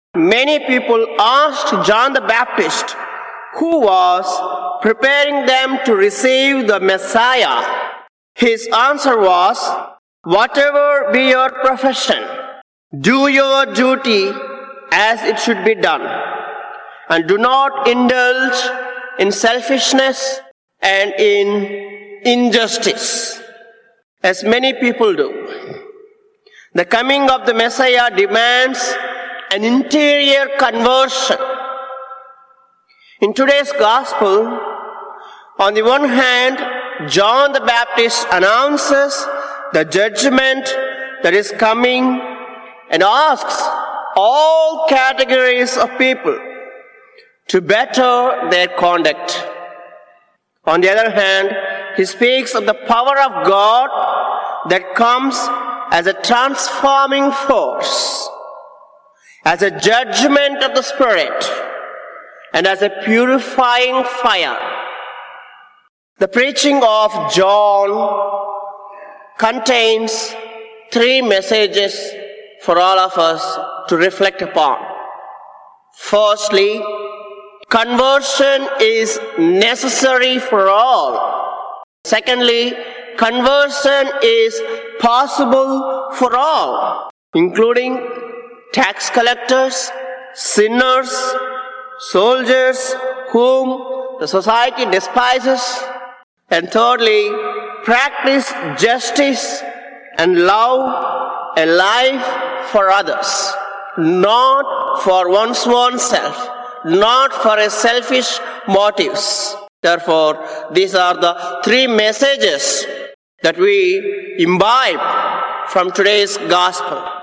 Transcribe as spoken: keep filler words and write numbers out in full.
many people asked John the Baptist, who was preparing them to receive the Messiah. His answer was, "Whatever be your profession, do your duty as it should be done, and do not indulge in selfishness and in injustice, as many people do." The coming of the Messiah demands an interior conversion. In today's gospel, on the one hand, John the Baptist announces the judgment that is coming and asks all categories of people to better their conduct. On the other hand, he speaks of the power of God that comes as a transforming force, as a judgment of the Spirit, and as a purifying fire. The preaching of John contains three messages for all of us to reflect upon. Firstly, conversion is necessary for all. Secondly, conversion is possible for all, including tax collectors, sinners, soldiers whom the society despises. And thirdly, practice justice and love a life for others, not for one's own self, not for a selfish motives. Therefore, these are the three messages that we imbibe from today's gospel.